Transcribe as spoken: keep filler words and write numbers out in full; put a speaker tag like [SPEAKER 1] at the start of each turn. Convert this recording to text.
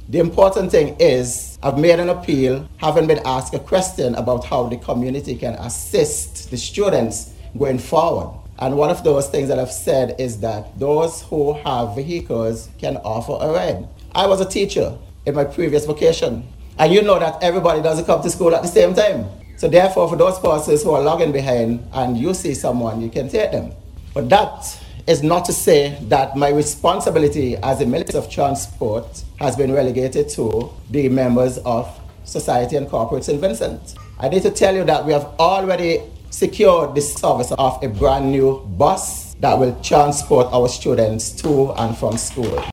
[SPEAKER 1] The important thing is, I've made an appeal, having been asked a question about how the community can assist the students going forward. And one of those things that I've said is that those who have vehicles can offer a ride. I was a teacher in my previous vocation, and you know that everybody doesn't come to school at the same time. So therefore, for those persons who are lagging behind and you see someone, you can take them. But that is not to say that my responsibility as a Minister of Transport has been relegated to the members of Society and Corporate Saint Vincent. I need to tell you that we have already secured the service of a brand new bus that will transport our students to and from school.